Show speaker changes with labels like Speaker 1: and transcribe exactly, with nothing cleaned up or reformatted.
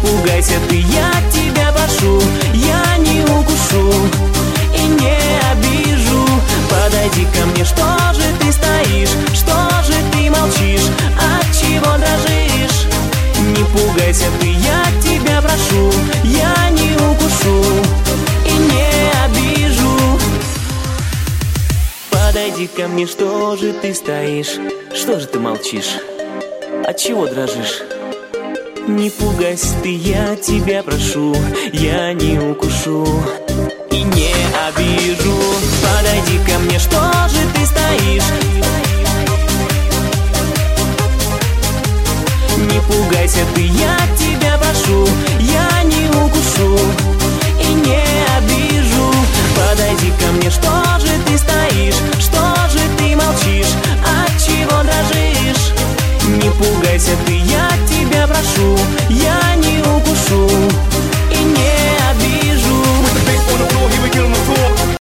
Speaker 1: пугайся ты, я тебя прошу, я не укушу и не обижу. Подойди ко мне, что же ты стоишь, что же ты молчишь, от чего дрожишь? Не пугайся ты, я тебя прошу, я не укушу и не обижу. Подойди ко мне, что же ты стоишь, что же ты молчишь, от чего дрожишь? Не пугайся ты, я тебя прошу, я не укушу и не обижу. Подойди ко мне, что же ты стоишь? Не пугайся ты, я тебя прошу.